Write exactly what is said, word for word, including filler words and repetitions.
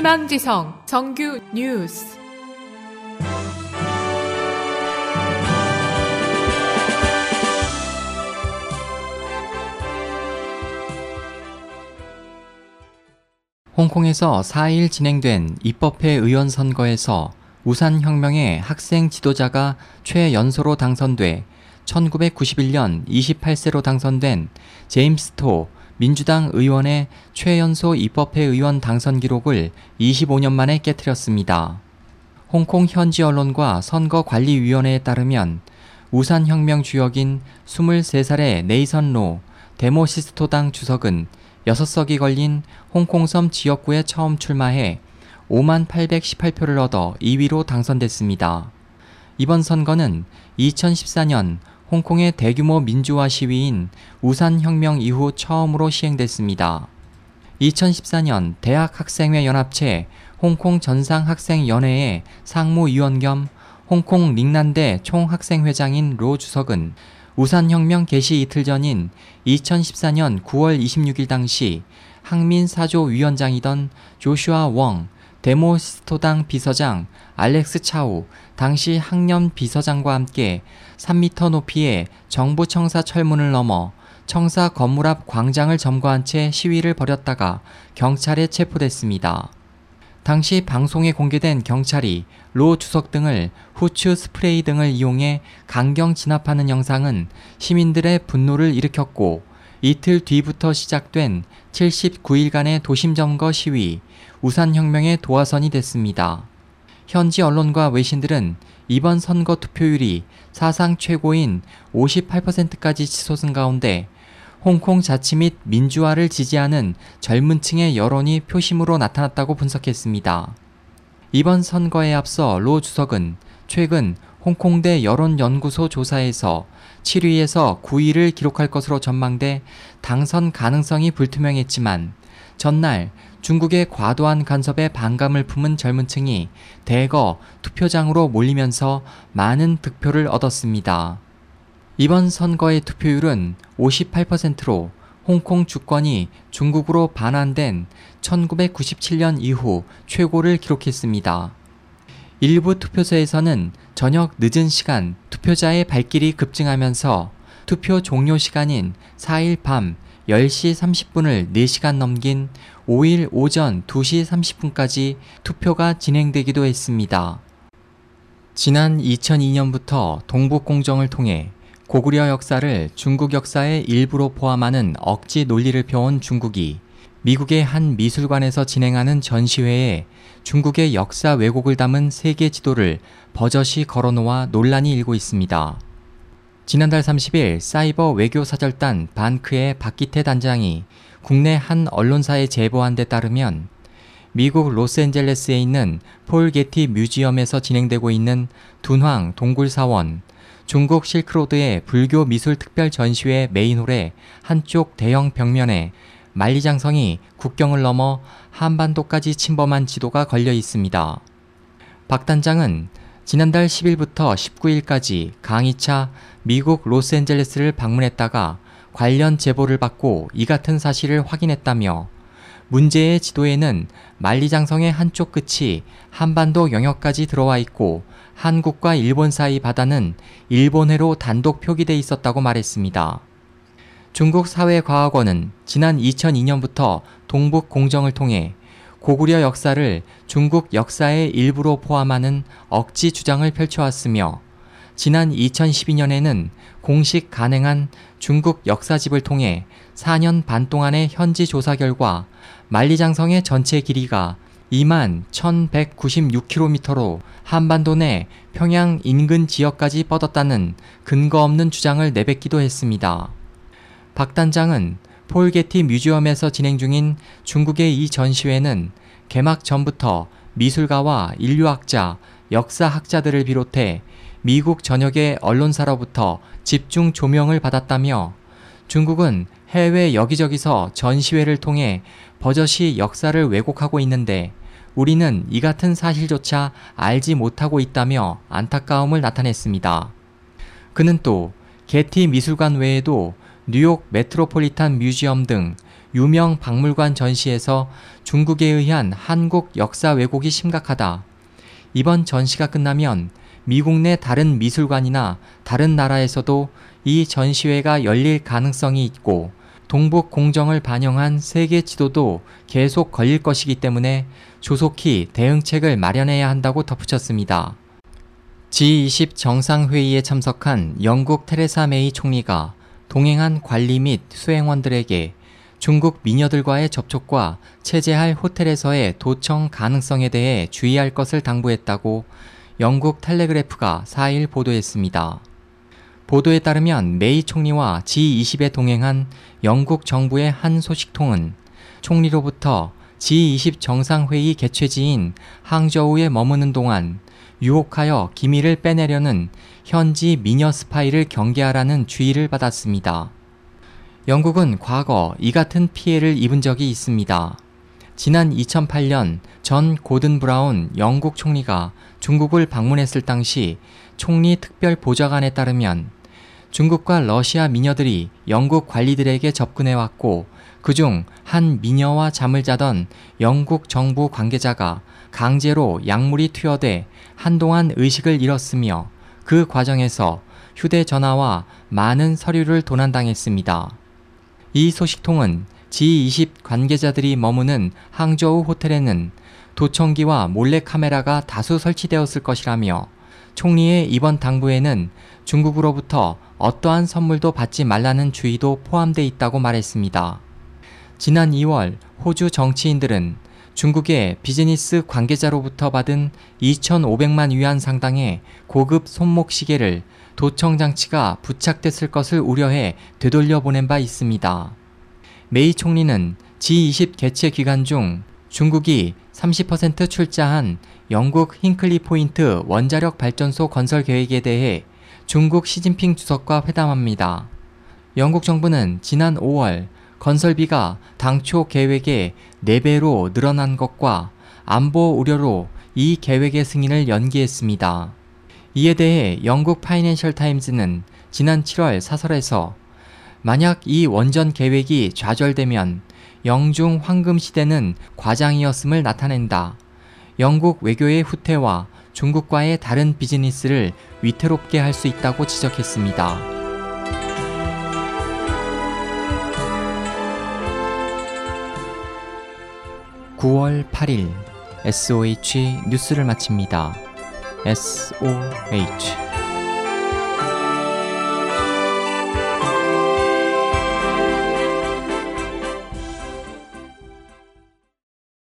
희망지성 정규 뉴스. 홍콩에서 사 일 진행된 입법회 의원 선거에서 우산혁명의 학생 지도자가 최연소로 당선돼 천구백구십일 년 이십팔 세로 당선된 제임스 토 민주당 의원의 최연소 입법회 의원 당선 기록을 이십오 년 만에 깨트렸습니다. 홍콩 현지 언론과 선거관리위원회에 따르면 우산혁명 주역인 스물세 살의 네이선 로 데모시스토당 주석은 여섯 석이 걸린 홍콩섬 지역구에 처음 출마해 오만 팔백십팔 표를 얻어 이 위로 당선됐습니다. 이번 선거는 이천십사 년 홍콩의 대규모 민주화 시위인 우산혁명 이후 처음으로 시행됐습니다. 이천십사 년 대학학생회 연합체 홍콩 전상학생연회의 상무위원 겸 홍콩 링난대 총학생회장인 로 주석은 우산혁명 개시 이틀 전인 이천십사 년 구월 이십육 일 당시 항민사조위원장이던 조슈아 웡, 데모시스토당 비서장 알렉스 차우, 당시 학년 비서장과 함께 삼 미터 높이의 정부 청사 철문을 넘어 청사 건물 앞 광장을 점거한 채 시위를 벌였다가 경찰에 체포됐습니다. 당시 방송에 공개된 경찰이 로 주석 등을 후추 스프레이 등을 이용해 강경 진압하는 영상은 시민들의 분노를 일으켰고, 이틀 뒤부터 시작된 칠십구 일간의 도심점거 시위, 우산혁명의 도화선이 됐습니다. 현지 언론과 외신들은 이번 선거 투표율이 사상 최고인 오십팔 퍼센트까지 치솟은 가운데 홍콩 자치 및 민주화를 지지하는 젊은 층의 여론이 표심으로 나타났다고 분석했습니다. 이번 선거에 앞서 로 주석은 최근 홍콩대 여론연구소 조사에서 칠 위에서 구 위를 기록할 것으로 전망돼 당선 가능성이 불투명했지만 전날 중국의 과도한 간섭에 반감을 품은 젊은 층이 대거 투표장으로 몰리면서 많은 득표를 얻었습니다. 이번 선거의 투표율은 오십팔 퍼센트로 홍콩 주권이 중국으로 반환된 천구백구십칠 년 이후 최고를 기록했습니다. 일부 투표소에서는 저녁 늦은 시간 투표자의 발길이 급증하면서 투표 종료 시간인 사 일 밤 열 시 삼십 분을 네 시간 넘긴 오 일 오전 두 시 삼십 분까지 투표가 진행되기도 했습니다. 지난 이천이 년부터 동북공정을 통해 고구려 역사를 중국 역사의 일부로 포함하는 억지 논리를 펴온 중국이 미국의 한 미술관에서 진행하는 전시회에 중국의 역사 왜곡을 담은 세계 지도를 버젓이 걸어놓아 논란이 일고 있습니다. 지난달 삼십 일 사이버 외교사절단 반크의 박기태 단장이 국내 한 언론사에 제보한 데 따르면 미국 로스앤젤레스에 있는 폴 게티 뮤지엄에서 진행되고 있는 둔황 동굴사원, 중국 실크로드의 불교 미술 특별 전시회 메인홀의 한쪽 대형 벽면에 만리장성이 국경을 넘어 한반도까지 침범한 지도가 걸려 있습니다. 박 단장은 지난달 십 일부터 십구 일까지 강의차 미국 로스앤젤레스를 방문했다가 관련 제보를 받고 이 같은 사실을 확인했다며, 문제의 지도에는 만리장성의 한쪽 끝이 한반도 영역까지 들어와 있고 한국과 일본 사이 바다는 일본해로 단독 표기돼 있었다고 말했습니다. 중국 사회과학원은 지난 이천이 년부터 동북공정을 통해 고구려 역사를 중국 역사의 일부로 포함하는 억지 주장을 펼쳐왔으며, 지난 이천십이 년에는 공식 간행한 중국 역사집을 통해 사 년 반 동안의 현지 조사 결과 만리장성의 전체 길이가 이만 천백구십육 킬로미터로 한반도 내 평양 인근 지역까지 뻗었다는 근거 없는 주장을 내뱉기도 했습니다. 박 단장은 폴 게티 뮤지엄에서 진행 중인 중국의 이 전시회는 개막 전부터 미술가와 인류학자, 역사학자들을 비롯해 미국 전역의 언론사로부터 집중 조명을 받았다며, 중국은 해외 여기저기서 전시회를 통해 버젓이 역사를 왜곡하고 있는데 우리는 이 같은 사실조차 알지 못하고 있다며 안타까움을 나타냈습니다. 그는 또 게티 미술관 외에도 뉴욕 메트로폴리탄 뮤지엄 등 유명 박물관 전시에서 중국에 의한 한국 역사 왜곡이 심각하다. 이번 전시가 끝나면 미국 내 다른 미술관이나 다른 나라에서도 이 전시회가 열릴 가능성이 있고 동북 공정을 반영한 세계 지도도 계속 걸릴 것이기 때문에 조속히 대응책을 마련해야 한다고 덧붙였습니다. 지 이십 정상회의에 참석한 영국 테레사 메이 총리가 동행한 관리 및 수행원들에게 중국 미녀들과의 접촉과 체제할 호텔에서의 도청 가능성에 대해 주의할 것을 당부했다고 영국 텔레그래프가 사 일 보도했습니다. 보도에 따르면 메이 총리와 지 이십에 동행한 영국 정부의 한 소식통은 총리로부터 지 이십 정상회의 개최지인 항저우에 머무는 동안 유혹하여 기밀을 빼내려는 현지 미녀 스파이를 경계하라는 주의를 받았습니다. 영국은 과거 이 같은 피해를 입은 적이 있습니다. 지난 이천팔 년 전 고든 브라운 영국 총리가 중국을 방문했을 당시 총리 특별 보좌관에 따르면 중국과 러시아 미녀들이 영국 관리들에게 접근해왔고 그중 한 미녀와 잠을 자던 영국 정부 관계자가 강제로 약물이 투여돼 한동안 의식을 잃었으며 그 과정에서 휴대전화와 많은 서류를 도난당했습니다. 이 소식통은 지 이십 관계자들이 머무는 항저우 호텔에는 도청기와 몰래카메라가 다수 설치되었을 것이라며 총리의 이번 당부에는 중국으로부터 어떠한 선물도 받지 말라는 주의도 포함돼 있다고 말했습니다. 지난 이월 호주 정치인들은 중국의 비즈니스 관계자로부터 받은 이천오백만 위안 상당의 고급 손목시계를 도청 장치가 부착됐을 것을 우려해 되돌려 보낸 바 있습니다. 메이 총리는 지 이십 개최 기간 중 중국이 삼십 퍼센트 출자한 영국 힌클리 포인트 원자력 발전소 건설 계획에 대해 중국 시진핑 주석과 회담합니다. 영국 정부는 지난 오월 건설비가 당초 계획의 네 배로 늘어난 것과 안보 우려로 이 계획의 승인을 연기했습니다. 이에 대해 영국 파이낸셜 타임즈는 지난 칠월 사설에서 만약 이 원전 계획이 좌절되면 영중 황금 시대는 과장이었음을 나타낸다. 영국 외교의 후퇴와 중국과의 다른 비즈니스를 위태롭게 할 수 있다고 지적했습니다. 구월 팔일 에스오에이치 뉴스를 마칩니다. 에스오에이치